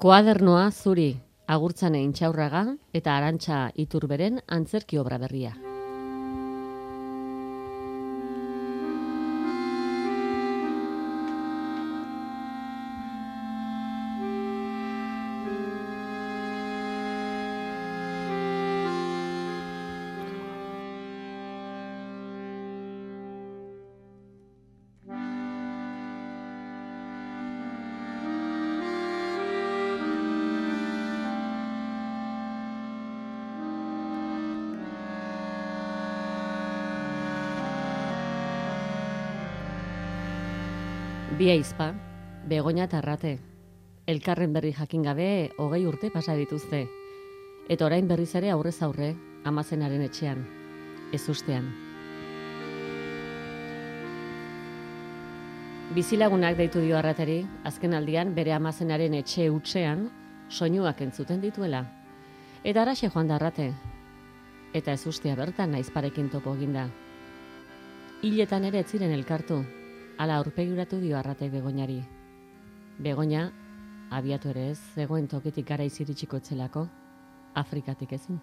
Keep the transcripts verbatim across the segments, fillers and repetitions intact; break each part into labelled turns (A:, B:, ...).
A: Koadernoa zuri, Agurtzane Intxaurraga eta Arantxa Iturberen antzerki obra berria. Bi aizpa, Begoña eta Arrate, elkarren berri jakin gabe hogei urte pasa dituzte, eta orain berriz ere aurrez aurre, amazenaren etxean, ez ustean. Bizilagunak deitu dio Arrateri, azken aldian bere amazenaren etxe hutsean soinuak entzuten dituela. Eta araxe joan da Arrate, eta ez ustea bertan aizparekin topo eginda. Hiletan ere ez ziren elkartu. Hala aurpegiratu dio Arratek Begoñari. Begoña, abiatu ere ez, zegoen tokitik gara iziritsiko etzelako, Afrikatik ezin.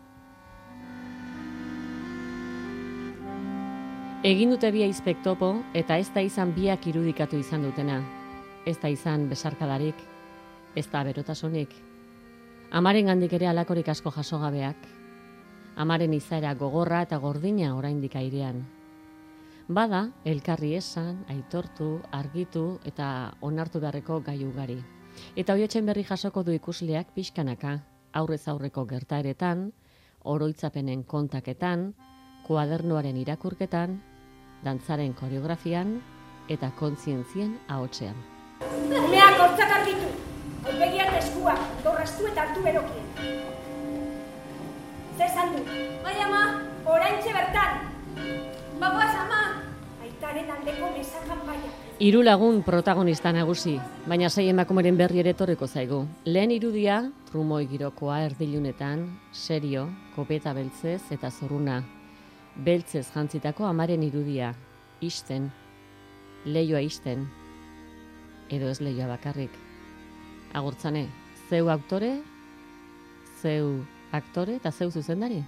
A: Egin dute bi aizpek topo, eta ez da izan biak irudikatu izan dutena. Ez da izan besarkadarik, ez da berotasunik. Amaren gandik ere alakorik asko jasogabeak. Amaren izaera gogorra eta gordina oraindik airean. Bada, elkarri esan, aitortu, argitu eta onartu beharreko gai ugari. Eta hoiotzen berri jasoko du ikusleak pixkanaka, aurrez aurreko gertaeretan, oroitzapenen kontaketan, koadernoaren irakurketan, dantzaren koreografian eta kontzientzien ahotsean.
B: Umeak hortzak argitu, aurpegiak eskuak, dorrastu eta hartu berokien. Zer esan du? Bai ama, oraintxe bertan. Bagoaz ama, aitaren aldeko mesa kanpaia.
A: Hiru lagun protagonista nagusi, baina sei emakumeren berri ere etorriko zaigu. Lehen irudia, trumoi girokoa erdilunetan, serio, kopeta beltzez eta zorruna. Beltzez jantzitako amaren irudia, isten, leioa isten, edo ez leioa bakarrik. Agurtzane, zeu aktore, zeu aktore eta zeu zuzendari?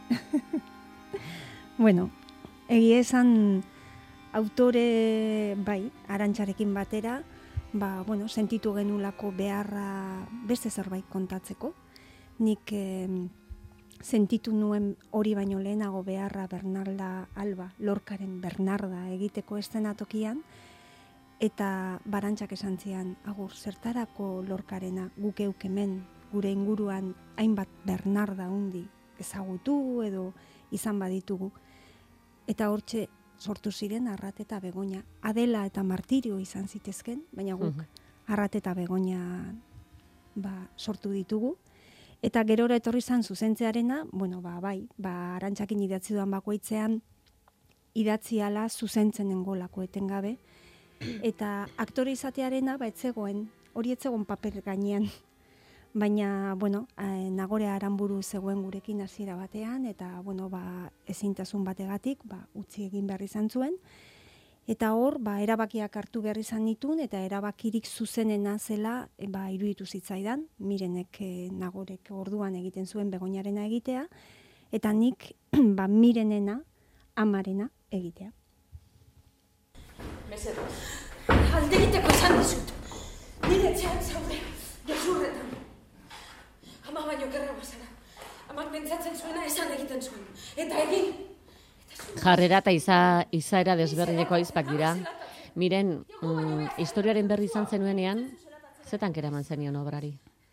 C: Bueno, egia esan autore bai, Arantxarekin batera, ba, bueno, sentitu genulako beharra beste zerbait kontatzeko. Nik eh, sentitu nuen hori baino lehenago beharra Bernarda Alba, Lorcaren Bernarda egiteko eszenatokian, eta Barantxak esan zian, agur, zertarako Lorcarena guk euk hemen, gure inguruan hainbat Bernarda hundi ezagutu edo izan baditugu. Eta hortxe sortu ziren Arrate eta Begoña. Adela eta Martirio izan zitezken, baina guk uh-huh. Arrate eta Begoña ba, sortu ditugu. Eta gerora etorri zan zuzentzearena, bueno, ba, bai, ba, Arantxakin idatzi duan bakoitzean, idatzi ala zuzentzen engolako etengabe. Eta aktore izatearena, ba, etzegoen, hori etzegoen paper gainean. Baina, bueno, eh, Nagore Aranburu zegoen gurekin hasiera batean, eta, bueno, ba, ezintasun bategatik, ba, utzi egin behar izan zuen. Eta hor, ba, erabakiak hartu behar izan nituen, eta erabakirik zuzenena zela, e, ba, iruditu zitzaidan, Mirenek e, Nagorek orduan egiten zuen Begoñarena egitea, eta nik, ba, Mirenena, amarena egitea.
B: Mesedez, alde egiteko esan dizut. Nire etxean zaude, gezurretan. Ama baino gerragoa zara. Amak pentsatzen zuena esan egiten zuen. Eta egin.
A: Jarrera eta iza, izaera desberdineko aizpak dira. Miren, mm, historiaren berri izan zenuenean, zetankera eman zenion obrari?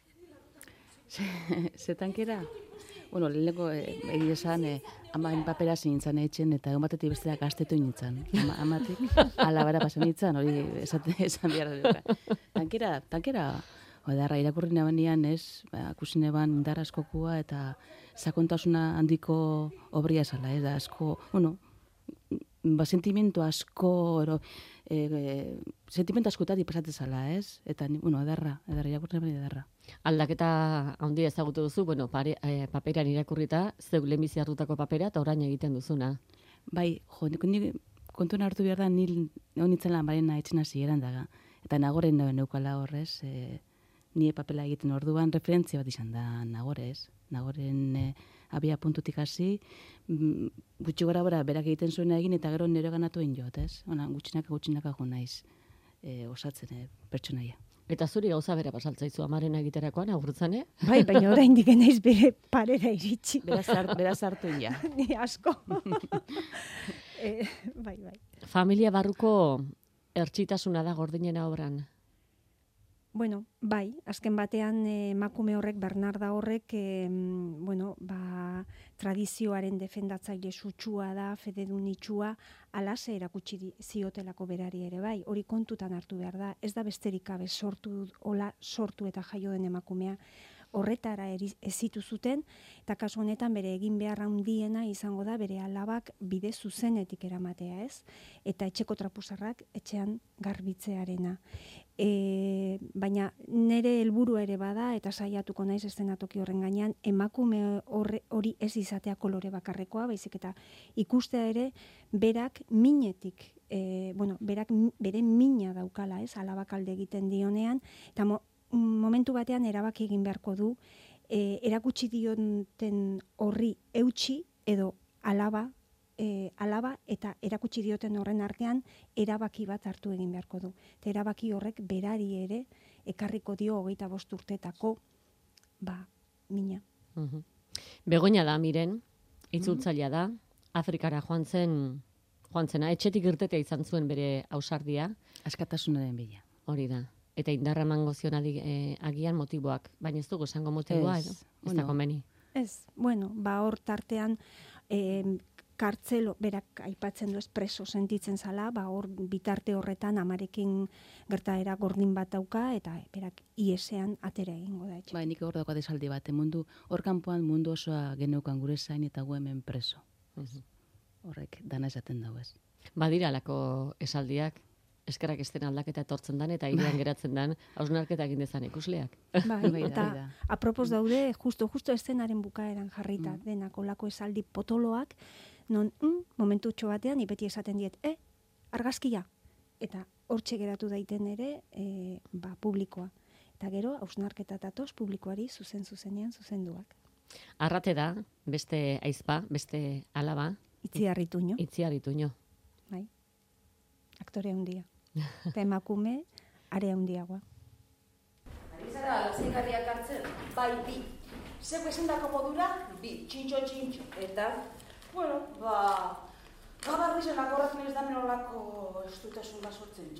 D: Zetankera? Bueno, leheneko egin esan, eh, amain papera zintzen etxen, eta egon batetik besteak gaztetu nintzen. Ama, amatik, alabara pasan nintzen, hori esan, esan behar dugu. Tankera, tankera, odarra irakurri nabanean, ez, ba, kusine ban indar askokua eta sakontasuna handiko obria zala, ez da, asko, bueno, ba, sentimentu asko, ero, e, e, sentimentu askotatik pasatzen zala, ez? Eta, bueno, edarra, edarra, irakurri nabanean edarra.
A: Aldaketa handia ezagutu duzu, bueno, pare, eh, paperan irakurrita, zeu lehenbizi hartutako papera eta orain egiten duzuna.
D: Bai, jo, nik kontuan hartu behar da, nil honitzen lan barena etxena zigeran daga. Eta Nagoren neukala horrez, e, nie papela egiten orduan referentzia bat izan da Nagorez. Nagoren e, abia puntutik hasi, mm, gutxi gara bera berak egiten zuena egin eta gero nire ganatu egin jot, ez? Ona, gutxinaka gutxinaka jo naiz e, osatzen e, pertsonaia.
A: Eta zuri gauza bera pasaltzaizu amaren egiterakoan, agurtzane?
C: Bai, baina oraindik naiz bere parera iritsi.
D: Beraz hart, beraz hartu ja.
C: Ni asko. e, bai, bai.
A: Familia barruko ertxitasuna da gordinena obran.
C: Bueno, bai, azken batean eh, emakume horrek, Bernarda horrek, eh, bueno, ba, tradizioaren defendatzaile sutsua da, fededun itxua, alase erakutsi di- ziotelako berari ere bai, hori kontutan hartu behar da, ez da besterik gabe sortu, hola sortu eta jaio den emakumea, horretara eri- ezitu zuten, eta kasu honetan bere egin behar handiena izango da bere alabak bide zuzenetik eramatea, ez? Eta etxeko trapuzarrak etxean garbitzearena. E, baina nire helburu ere bada, eta saiatuko naiz eszenatoki horren gainean, emakume horre, hori ez izatea kolore bakarrekoa, baizik eta ikustea ere berak minetik, e, bueno, berak mi- bere mina daukala, ez? Alabak alde egiten dionean, eta mo, momentu batean erabaki egin beharko du, e, erakutsi dioten horri eutxi edo alaba, e, alaba eta erakutsi dioten horren artean erabaki bat hartu egin beharko du. Eta erabaki horrek berari ere ekarriko dio hogeita bost urtetako ba, mina.
A: Mhm. Begoña da, miren, itzultzailea da, Afrikara joan zen, joan zena, etxetik irtetea izan zuen bere ausardia,
D: Askatasunaren bila.
A: hori da. Eta indarra emango zion adi- eh, agian motiboak, baina ez dugu esango motiboa,
D: Ez,
A: edo? Ez da
D: bueno.
A: komeni.
C: Ez, bueno, ba hor tartean eh, kartzelo, berak aipatzen du ez preso sentitzen zala, ba hor bitarte horretan amarekin gertaera gordin bat dauka, eta berak iesean atera egingo da etxe.
D: Bai, nik hor daukat esaldi bat, mundu, hor kanpoan mundu osoa geneukan gure zain eta gu hemen preso.
A: Mhm.
D: Horrek dana esaten dago ez.
A: Badira alako esaldiak, eskerrak esten aldaketa etortzen dan eta irean geratzen dan, hausnarketa egin dezan ikusleak.
C: Bai,
D: Bai da,
C: eta
D: bai da.
C: apropos daude, justo, justo eszenaren bukaeran jarrita,
D: Mm.
C: denak olako esaldi potoloak, non mm, momentutxo batean, ni beti esaten diet, e, argazkia, eta hortxe geratu daiten ere, e, ba, publikoa. Eta gero, hausnarketa datoz publikoari zuzen zuzenean zuzenduak.
A: Arrate da, beste aizpa, beste alaba,
C: Itzi harrituño,
A: itziarituño.
C: bai. Aktore handia. Eta emakume, are handiagoa.
E: Ari zara, lasaigarriak hartzen? Bai, bi. Zeu esendako modura, bi. Txintxo, txintxo. Eta, bueno, ba... Gabarri zelako horrekin ez da menolako estutasun bat sortzen.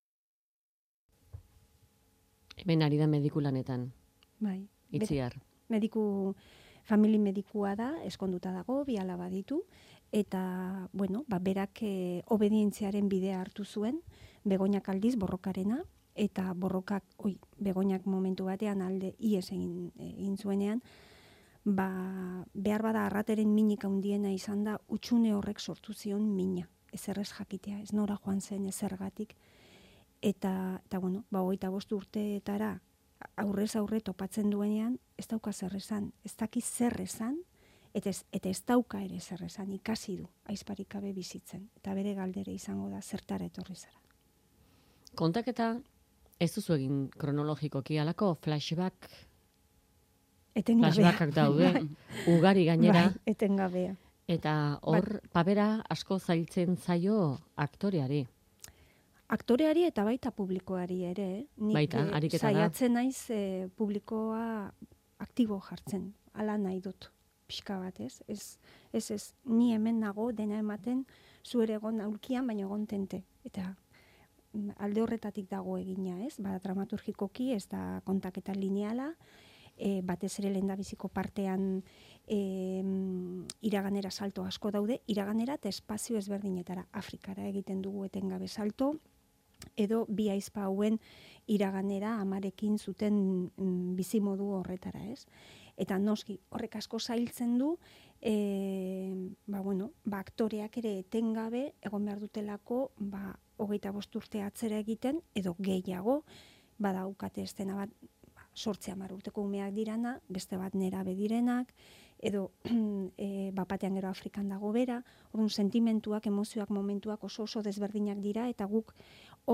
A: Hemen ari da mediku lanetan,
C: Bai. Bere-
A: itziar.
C: mediku, famili medikua da, eskonduta dago, bi alaba ditu, eta, bueno, ba, berak e, obedientziaren bidea hartu zuen, Begoñak aldiz borrokarena, eta borrokak, oi, Begoñak momentu batean alde ies egin, egin zuenean, ba, behar bada arrateren minik handiena izan da, utxune horrek sortu zion mina, ezerrez jakitea, ez nora joan zen ezergatik, eta, eta bueno, ba, hogeita bost urteetara aurrez aurre topatzen duenean, ez dauka zer esan, ez daki zer esan, eta ez, eta ez dauka ere zer esan, ikasi du, aizparik gabe bizitzen, eta bere galdere izango da zertara etorri zara.
A: Kontaketa ez duzu egin kronologikoki, alako flashback,
C: Etengabea.
A: flashbackak daude, ugari gainera,
C: Bai, etengabea.
A: eta hor papera asko zailtzen zaio aktoreari.
C: Aktoreari eta baita publikoari ere, eh? Nik
A: Baita,
C: eh,
A: ariketa da.
C: saiatzen naiz eh, publikoa aktibo jartzen, ala nahi dut, pixka bat, ez? Ez, ez, ez, ni hemen nago dena ematen, zu ere egon aulkian, baina egon tente. Eta mm, alde horretatik dago egina, ez? Ba, dramaturgikoki, ez da kontaketa lineala, e, batez ere lehendabiziko partean e, iraganera salto asko daude, iraganera eta espazio ezberdinetara, Afrikara egiten dugu etengabe salto, edo bi aizpa hauen iraganera amarekin zuten mm, bizimodu horretara, ez? Eta noski horrek asko zailtzen du, e, ba, bueno, ba, aktoreak ere etengabe egon behar dutelako, ba, hogeita bost urte atzera egiten, edo gehiago, badaukate estena bat, ba, sortze hamar urteko umeak dirana, beste bat nerabe direnak, edo e, bapatean gero Afrikan dago bera, orduan sentimentuak, emozioak, momentuak oso oso desberdinak dira, eta guk hor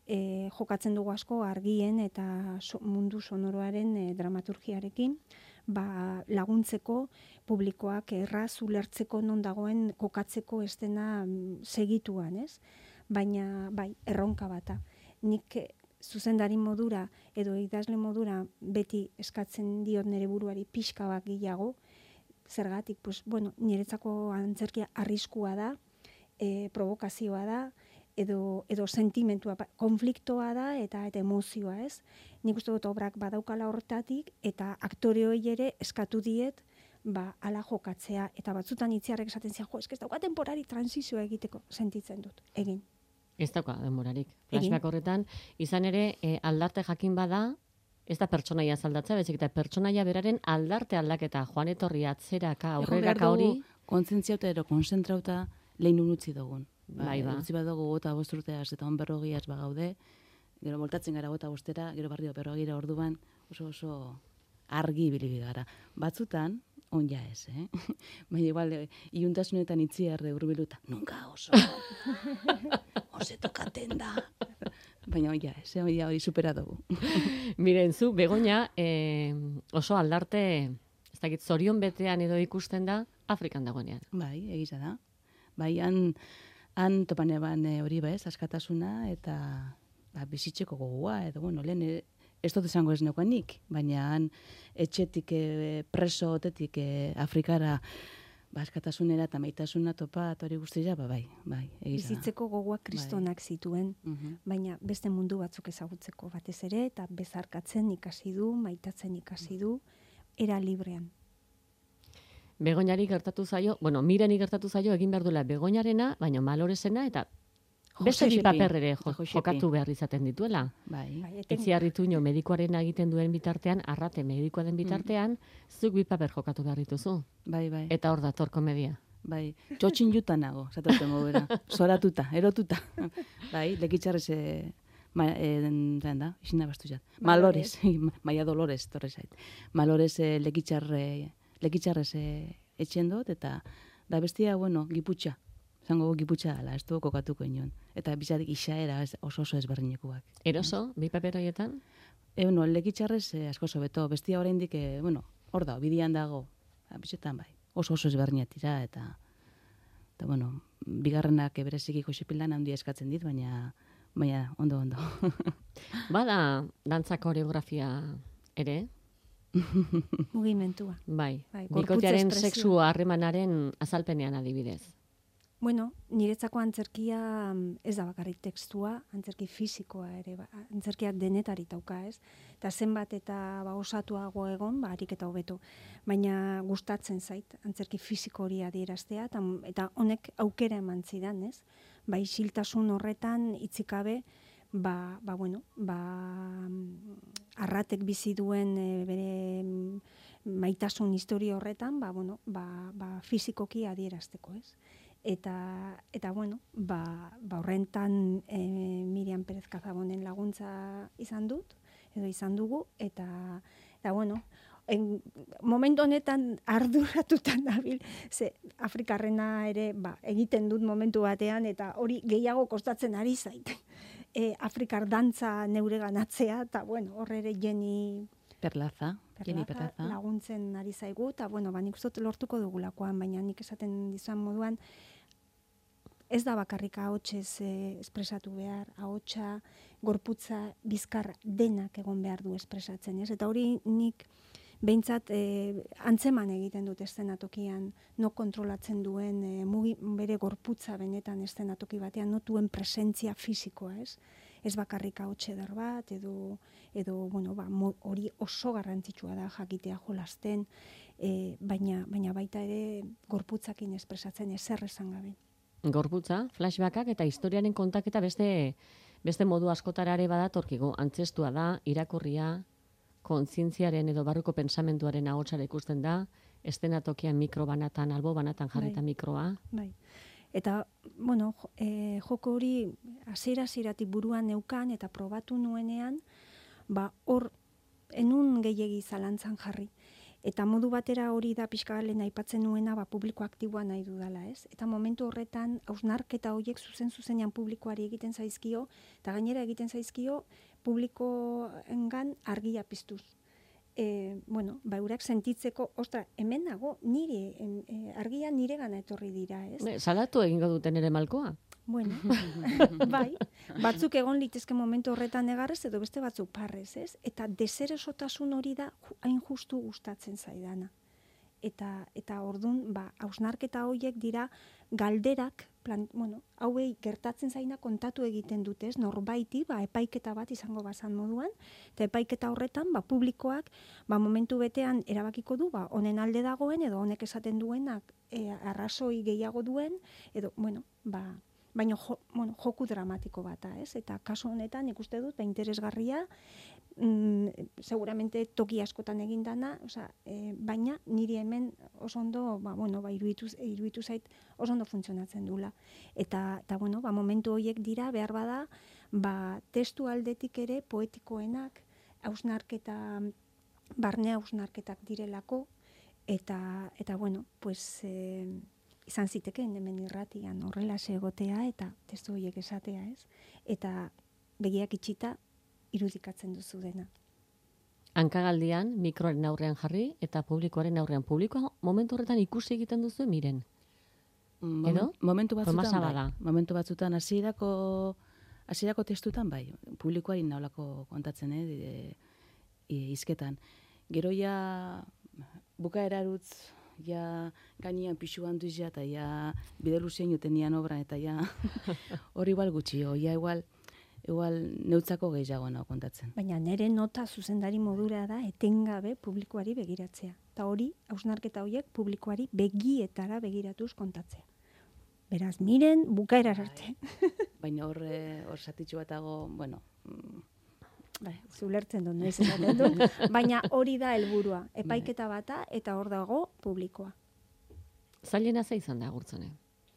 C: e, jokatzen dugu asko argien eta so, mundu sonoroaren e, dramaturgiarekin, ba, laguntzeko publikoak erraz ulertzeko non dagoen kokatzeko estena mm, segituan, ez? Baina, bai, erronka bata. Nik eh, zuzendari modura edo idazle modura beti eskatzen diot nire buruari pixka bat gehiago, zergatik, pues, bueno, niretzako antzerkia arriskua da, e, provokazioa da, edo, edo sentimentua, konfliktoa da eta eta emozioa, ez? Nik uste dut obrak badaukala hortatik eta aktore hori ere eskatu diet ba, ala jokatzea, eta batzutan itziarrek esaten zian, jo, eske ez dauka temporari transizioa egiteko sentitzen dut, egin.
A: Ez dauka denborarik. Flashback horretan, izan ere, e, aldarte jakin bada, ez da pertsonaia aldatzea, bezik eta pertsonaia beraren aldarte aldaketa, joan etorri atzeraka, aurreraka hori.
D: Kontzentziauta ero konzentrauta lehin utzi dugun.
A: Bai, ba.
D: Utzi bat dugu gota bost urteaz eta on berrogiaz bagaude, gero moltatzen gara gota bostera, gero barrio berrogira orduan, oso oso argi ibili gara. Batzutan, on ja ez, eh? Baina igual, e, iuntasunetan itziarre urbiluta, nunca oso, ose tokaten da. Baina on ja ez, eh? Hori supera dugu.
A: Miren, zu, Begoña, eh, oso aldarte, ez dakit, zorion betean edo ikusten da, Afrikan dagoenean.
D: Bai, egiza da. Bai, han, han topan eban e, hori bez, askatasuna eta ba, bizitzeko gogoa, edo, bueno, lehen e, ez dut esango ez neukan nik, baina han etxetik e, preso otetik e, Afrikara ba, askatasunera eta maitasuna topa eta hori guztia, ba, bai, bai, egiza da.
C: Bizitzeko gogoak kristonak zituen,
D: Mhm.
C: baina beste mundu batzuk ezagutzeko batez ere, eta bezarkatzen ikasi du, maitatzen ikasi du, era librean.
A: Begoñari gertatu zaio, bueno, Mireni gertatu zaio egin behar duela Begoñarena, baina Maloresena eta beste bi
D: Josepi.
A: paper ere jo,
D: Josepi.
A: jokatu behar izaten dituela.
D: Bai,
C: Bai, eten-
A: Itziarrituño medikuarena egiten duen bitartean, Arrate medikoa den bitartean, zuk bi paper jokatu behar dituzu.
D: bai, bai,
A: Eta hor dator komedia.
D: bai. Txotxin juta nago, zaten gobera. Zoratuta, erotuta. Bai, lekitxarrez, e, ma, e, den da, isina bastu jat. Malores, Maia Dolores, torre zait. Malores e, lekitxarre, lekitxarrez e, etxen dut, eta da bestia, bueno, giputxa. Zango giputxa dela, ez du kokatuko inon. Eta bizatik isaera ez- oso oso ezberdinekuak.
A: Eroso, bi paper horietan?
D: E, bueno, lekitxarrez e, asko sobeto, bestia oraindik, e, bueno, hor da, bidian dago, bizetan bai, oso oso ezberdinak dira, eta, eta bueno, bigarrenak bereziki Josepilan handia eskatzen dit, baina, baina, ondo, ondo.
A: Bada, dantza koreografia ere,
C: Mugimentua.
A: bai.
C: Bai, gorputz
A: Bikotearen
C: espresioa.
A: sexu harremanaren azalpenean adibidez.
C: Bueno, niretzako antzerkia mm, ez da bakarrik tekstua, antzerki fisikoa ere, ba, antzerkia denetari dauka, ez? Eta zenbat eta ba, osatuago egon, ba, harik eta hobeto. Baina gustatzen zait, antzerki fisiko hori adieraztea, eta, eta honek aukera eman zidan, ez? Ba, isiltasun horretan itzikabe, ba, ba, bueno, ba, mm, Arratek bizi duen e, bere mm, maitasun historia horretan, ba, bueno, ba, ba, fisikoki adierazteko, ez? Eta, eta bueno, ba, ba horrentan e, Miriam Pérez Cazabonen laguntza izan dut, edo izan dugu, eta, eta bueno, en, momentu honetan arduratutan dabil, ze Afrikarrena ere ba, egiten dut momentu batean, eta hori gehiago kostatzen ari zait. E, Afrikar dantza neure ganatzea, eta bueno, horre ere Jenny
D: Perlaza, Jenny
C: Perlaza
D: Perlaza.
C: laguntzen ari zaigu, eta bueno, ba, nik uste dut lortuko dugulakoan, baina nik esaten dizan moduan, ez da bakarrik ahotsez eh, espresatu behar, ahotsa, gorputza, bizkar denak egon behar du espresatzen, ez? Eta hori nik behintzat eh, antzeman egiten dut eszenatokian, no kontrolatzen duen eh, mugi, bere gorputza benetan eszenatoki batean, no duen presentzia fisikoa, ez? Ez bakarrik ahotse eder bat, edo, edo bueno, ba, mo, hori oso garrantzitsua da jakitea jolasten, eh, baina, baina baita ere gorputzakin espresatzen ezer esan gabe.
A: Gorputza, flashbackak eta historiaren kontaketa beste beste modu askotara ere badatorkigu. Antzestua da, irakurria, kontzientziaren edo barruko pensamentuaren ahotsara ikusten da, eszenatokian mikro banatan, albo banatan jarrita
C: Bai.
A: mikroa.
C: Bai. Eta, bueno, jo- e, joko hori hasiera-hasieratik buruan neukan eta probatu nuenean, ba, hor, enun gehiegi zalantzan jarri. Eta modu batera hori da pixka bat lehen aipatzen nuena, ba, publiko aktiboa nahi dudala, ez? Eta momentu horretan, hausnarketa horiek zuzen zuzenean publikoari egiten zaizkio, eta gainera egiten zaizkio publikoengan argia piztuz. E, bueno, ba, eurak sentitzeko, ostra, hemen nago, nire, em, e, argia nire gana etorri dira, ez?
A: Ne, salatu egingo duten ere malkoa.
C: Bueno, bai, batzuk egon litezke momentu horretan negarrez edo beste batzuk parrez, ez? Eta deserosotasun hori da hain justu gustatzen zaidana. Eta, eta ordun, ba, hausnarketa horiek dira galderak, plan, bueno, hauei gertatzen zaina kontatu egiten dute, ez? Norbaiti, ba, epaiketa bat izango bazan moduan, eta epaiketa horretan, ba, publikoak, ba, momentu betean erabakiko du, ba, honen alde dagoen, edo honek esaten duenak e, arrazoi gehiago duen, edo, bueno, ba, baina jo, bueno, joku dramatiko bata, ez? Eta kasu honetan ikuste dut, ba, interesgarria, mm, seguramente toki askotan egin dana, osea, e, baina niri hemen oso ondo, ba, bueno, ba, iruditu, iruditu zait oso ondo funtzionatzen dula. Eta, eta bueno, ba, momentu horiek dira, behar bada, ba, testu aldetik ere poetikoenak, hausnarketa, barne hausnarketak direlako, eta, eta bueno, pues, e, izan zitekeen hemen irratian horrela egotea eta testu horiek esatea, ez? Eta begiak itxita irudikatzen duzu dena.
A: Hankagaldian mikroaren aurrean jarri eta publikoaren aurrean. Publikoa momentu horretan ikusi egiten duzu miren.
D: Momen,
A: Edo?
D: Momentu batzutan
A: Tomasa
D: bai.
A: bada.
D: Momentu batzutan hasierako hasierako testutan bai. Publikoa inaulako kontatzen, eh, e, e, izketan. Gero ja bukaerarutz ja gainean pixu handu ja, eta ja bide luzien jotenian obran, eta ja hori igual gutxi, o, ja igual, igual neutzako gehiago nago kontatzen.
C: Baina nire nota zuzendari modura da etengabe publikoari begiratzea. Eta hori, hausnarketa horiek publikoari begietara begiratuz kontatzea. Beraz, miren bukaerar arte.
D: Baina hor, hor satitxu batago, bueno,
C: Bai, zulertzen dut, noiz esaten dut, baina hori da helburua, epaiketa bata eta hor dago publikoa.
A: Zailena ze izan da gurtzone?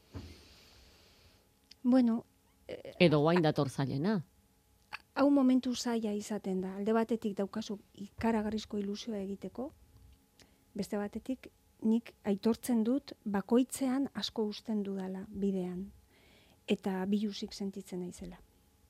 C: Bueno,
A: Edo guain dator zailena.
C: hau momentu zaila izaten da. Alde batetik daukazu ikaragarrizko ilusioa egiteko, beste batetik nik aitortzen dut bakoitzean asko usten dudala bidean, eta bilusik sentitzen naizela.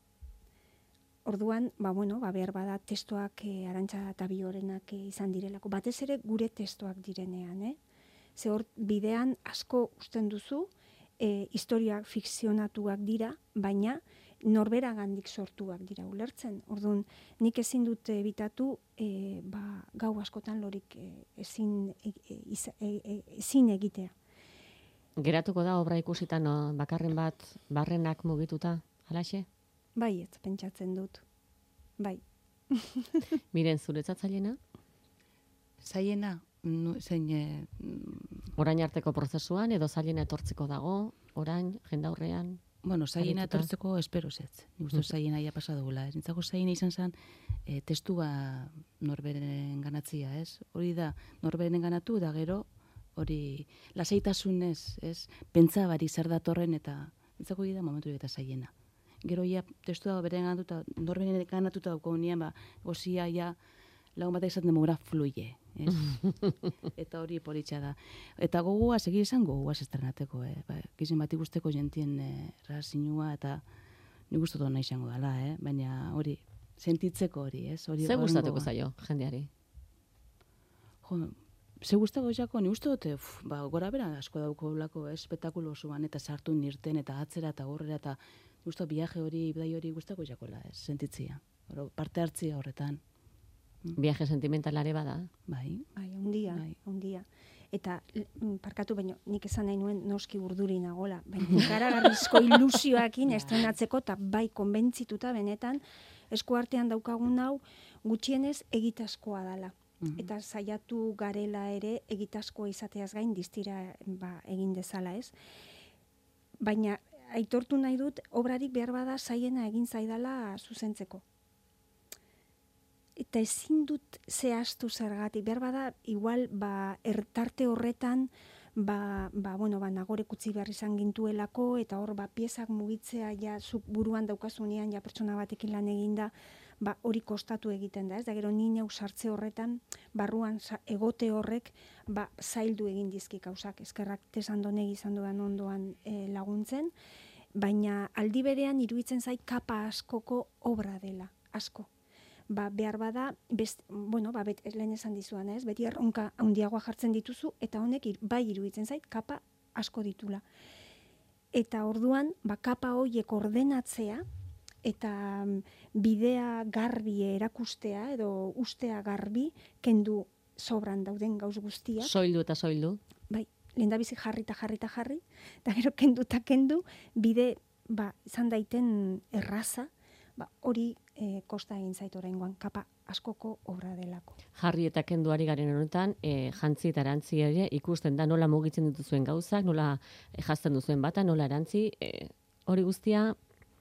C: Orduan, ba, bueno, ba, behar bada testoak e, Arantxa eta Biorenak e, izan direlako. Batez ere gure testoak direnean, eh? Ze hor bidean asko usten duzu, e, historiak fikzionatuak dira, baina norberagandik sortuak dira ulertzen. Orduan, nik ezin dut ebitatu e, ba, gau askotan lorik e, ezin, e, e, e, e, ezin egitea.
A: Geratuko da obra ikusitan no, bakarren bat barrenak mugituta, halaxe?
C: Bai, ez pentsatzen dut. Bai.
A: Miren, zuretzat zailena?
D: Zailena, nu, zein... E,
A: Orain arteko prozesuan, edo zailena etortzeko dago, orain, jendaurrean?
D: Bueno, zailena
A: arituta?
D: etortzeko espero zet. Nik uste zailena ja pasa dugula. Ez nintzako zailena izan zen e, testua norberen ganatzia, ez? Hori da, norberen ganatu, da gero, hori lasaitasunez, ez? Pentsa bari zer datorren, eta nintzako da momentu eta zailena. Gero ja testua beren ganatuta, norberen ganatuta dauko nian, ba, gozia ja lagun batek esaten demora fluye, ez? Eta hori politxa da. Eta gogoa, segi esan gogoa estrenateko, eh? Ba, gizien bat ikusteko jentien eh, razinua, eta nik ustotu nahi izango dela, eh? Baina hori, sentitzeko hori, ez? Hori,
A: Ze
D: horrengo-
A: gustatuko zaio, jendeari?
D: Jo, ze guztako jako, ni uste dute, uf, ba, gora bera asko dauko lako, espektakulo osoan, eta sartu nirten, eta atzera, eta gorrera, eta uste viaje hori, bidai hori guztako jakola, ez, sentitzia. Oro, parte hartzia horretan,
A: Viaje sentimentalare bada.
D: bai.
C: Bai, hundia,
D: Bai.
C: hundia. Eta mm, parkatu baino, nik esan nahi nuen noski urduri nagola. Baina ikaragarrizko ilusioakin estrenatzeko eta bai konbentzituta benetan eskuartean daukagun hau gutxienez egitaskoa dala.
D: Mhm.
C: Eta saiatu garela ere egitaskoa izateaz gain distira ba, egin dezala, ez? Baina aitortu nahi dut obrarik behar bada zaiena egin zaidala zuzentzeko. Eta ezin dut zehaztu zergatik, behar bada, igual, ba, ertarte horretan, ba, ba, bueno, ba, nagorek utzi behar izan gintuelako, eta hor, ba, piezak mugitzea, ja, zuk buruan daukasunean, ja, pertsona batekin lan eginda, ba, hori kostatu egiten da, ez da gero ni neu sartze horretan, barruan egote horrek, ba, zaildu egin dizki gauzak, eskerrak tesandonegi izan duan ondoan e, laguntzen, baina aldi berean iruditzen zait kapa askoko obra dela, asko. Ba, behar bada, best, bueno, ba, bet, lehen esan dizuan, ez? Beti erronka handiagoa jartzen dituzu, eta honek ir, bai iruditzen zait, kapa asko ditula. Eta orduan, ba, kapa horiek ordenatzea, eta bidea garbi erakustea, edo ustea garbi, kendu sobran dauden gauz guztia.
A: Soildu eta soildu.
C: Bai, lehendabizi jarri eta jarri eta jarri, eta gero kendu eta kendu, bide, ba, izan daiten erraza, ba, hori e, kosta egin zait oraingoan, kapa askoko obra delako.
A: Jarri eta kenduari garen honetan, e, jantzi eta erantzi ere ikusten da nola mugitzen dituzuen gauzak, nola e, jazten duzuen bata, nola erantzi, e, hori guztia,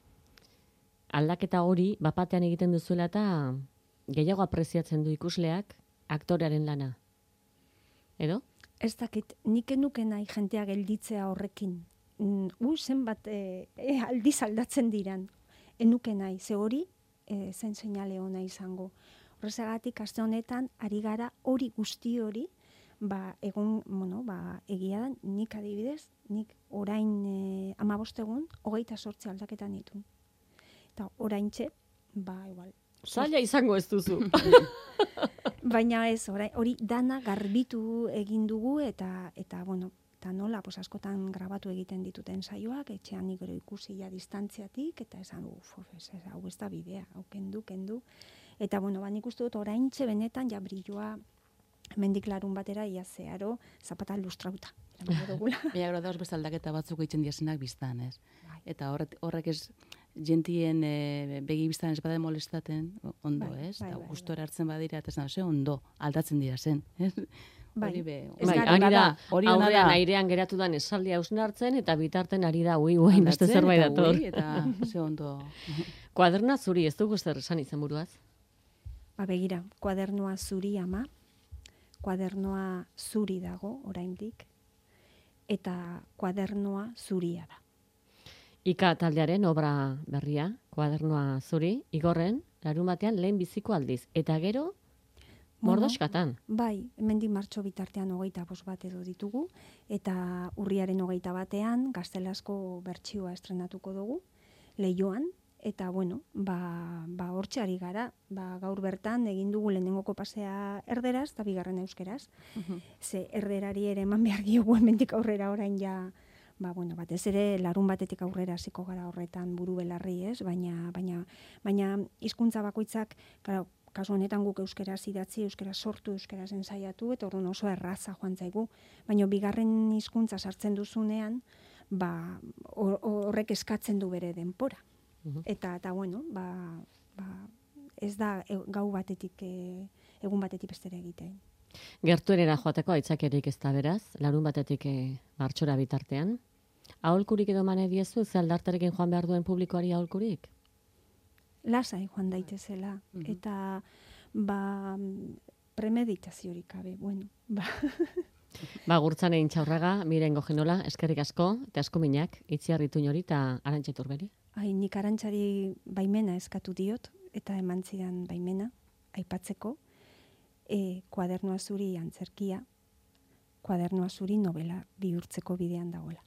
A: aldaketa hori bapatean egiten duzuela eta gehiago apreziatzen du ikusleak aktorearen lana. Edo?
C: Ez dakit, nik enuke nahi jentea gelditzea horrekin. U, zenbat e, e, aldiz aldatzen diran. Enuke nahi, ze hori e, zen seinale ona izango. Horrezagatik, aste honetan, ari gara hori guzti hori, ba, egun, bueno, ba, egia da, nik adibidez, nik orain e, amabost egun, hogeita sortze aldaketan ditu. Eta oraintxe, ba, igual.
A: Zaila izango ez duzu.
C: Baina ez, orain, hori dana garbitu egin dugu, eta, eta bueno, eta nola, pues, askotan grabatu egiten dituten saioak, etxean nik gero ikusi ja distantziatik, eta esan, uf, ez, ez, hau ez da bidea, hau kendu, kendu. Eta, bueno, ba, nik uste dut oraintxe benetan, ja brilloa, mendik larun batera, ia zeharo, zapata lustrauta.
D: Baina gero dauz beste aldaketa batzuk egiten diazenak biztan, ez? Eta horrek, horrek ez, jentien e, begi biztan ez bada molestaten, ondo,
C: bai,
D: ez?
C: Bai,
D: Eta
C: bai,
D: gustora hartzen badira, eta ez ondo, aldatzen dira zen, ez?
C: Bai.
D: Hori be,
A: Bai,
D: hori
A: ari da,
D: hori ona
A: aurrean
D: da.
A: airean geratu dan esaldi hausnartzen, eta bitarten ari da, ui, ui, beste zerbait
D: Aldatzen,
A: dator.
D: eta ui, eta ze ondo.
A: Kuaderna zuri, ez dugu zer esan izan buruaz?
C: Ba, begira, kuadernoa zuri ama, kuadernoa zuri dago, oraindik, eta kuadernoa zuria da.
A: Ika taldearen obra berria, kuadernoa zuri, igorren, larun batean lehen biziko aldiz. Eta gero, mordoskatan.
C: Bai, hemendik martxo bitartean hogeita bost bat edo ditugu, eta urriaren hogeita batean gaztelazko bertsioa estrenatuko dugu, Leioan, eta bueno, ba, ba hortxe ari gara, ba, gaur bertan egin dugu lehenengoko pasea erderaz, eta bigarren euskeraz,
D: Mhm.
C: ze erderari ere eman behar diogu hemendik aurrera orain ja, ba, bueno, batez ere larun batetik aurrera hasiko gara horretan buru belarri, ez? Baina, baina, baina hizkuntza bakoitzak, claro, kasu honetan guk euskeraz idatzi, euskera sortu, euskaraz ensaiatu, eta orduan oso erraza joan zaigu. Baina bigarren hizkuntza sartzen duzunean, ba, horrek eskatzen du bere denpora.
A: Mhm.
C: Eta, eta bueno, ba, ba, ez da e, gau batetik, e, egun batetik bestera egiten.
A: Gertuenera joateko aitzakerik ez da beraz, larun batetik e, martxora bitartean. Aholkurik edo mane diezu, ze aldarterekin joan behar duen publikoari aholkurik?
C: Lasai joan daitezela,
D: Mhm.
C: eta ba, premeditaziorik gabe, bueno, ba.
A: Ba, gurtzan egin txaurraga, miren gojenola, eskerrik asko, eta asko minak, itziarritu hori eta Arantxa Iturberi.
C: Ai, nik Arantxari baimena eskatu diot, eta eman zidan baimena, aipatzeko, e, kuadernoa zuri antzerkia, kuadernoa zuri novela bihurtzeko bidean dagoela.